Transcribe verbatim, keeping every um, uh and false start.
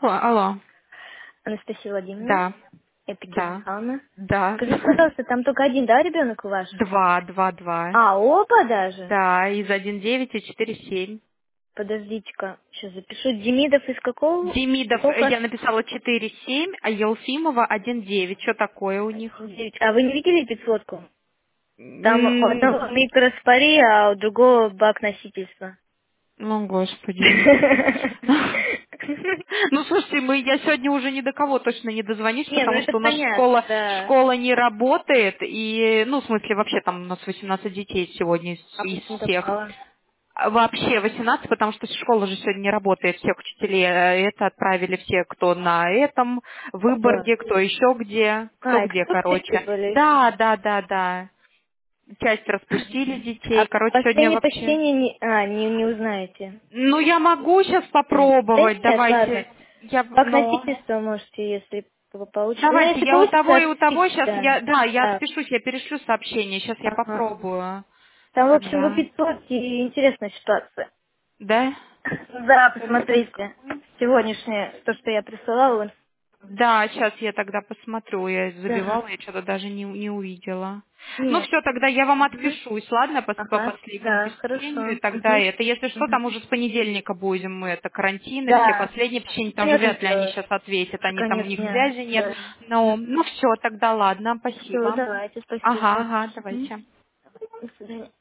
О, алло. Анастасия Владимировна, Да, это Кира да, Михайловна. да. Скажите, пожалуйста, там только один, да, ребенок у вас? Два, два, два. А, оба даже? Да, из один девять и четыре семь. Подождите-ка, сейчас запишу. Демидов из какого? Демидов, Какого э, класса? я написала четыре семь, а Елфимова один девять. Что такое у них? Девять. А вы не видели пятисотку? Там у М, одного микроспори, а у другого бак носительства. Ну, господи. Ну, слушайте, мы, я сегодня уже ни до кого точно не дозвонюсь, Не, ну потому это что у нас понятно, школа, да. школа не работает, и, ну, в смысле, вообще там у нас восемнадцать детей сегодня из, А из почему так всех. мало? А вообще восемнадцать, потому что школа же сегодня не работает, всех учителей э, это отправили все, кто на этом, в Ого. Выборге, кто еще где, кто А, где, экскурсии короче. были. Да, да, да, да. Часть распустили А детей, короче, сегодня последнее вообще... посещение не, а, не, не узнаете. Ну, я могу сейчас М. Да попробовать, нет, ладно. давайте. Я, Как ну, носительство можете, если по- получится. Ну, давайте, если я у получится, того и у того отпишите, сейчас, да. я, да, я Да. отпишусь, я перешлю сообщение, сейчас я Ага. попробую. Там, в общем, в Тогда. Питоке интересная ситуация. Да? Да, посмотрите. Сегодняшнее, то, что я присылала. Да, сейчас я тогда посмотрю. Я Да. забивала, я что-то даже не, не увидела. Ну Нет. все, тогда я вам Мгм. отпишусь, ладно, по, по Ага. последнему Да, посещению, хорошо. и тогда Угу. это. Если что, Угу. там уже с понедельника будем мы, это карантины, все Да. последние посещения, там же Понятное вряд ли они дело. сейчас ответят, они там, у них Конечно. связи нет. Да. Но, ну все, тогда ладно, Все, спасибо. давайте, Ага, спасибо. ага, Мгм. давайте. До свидания.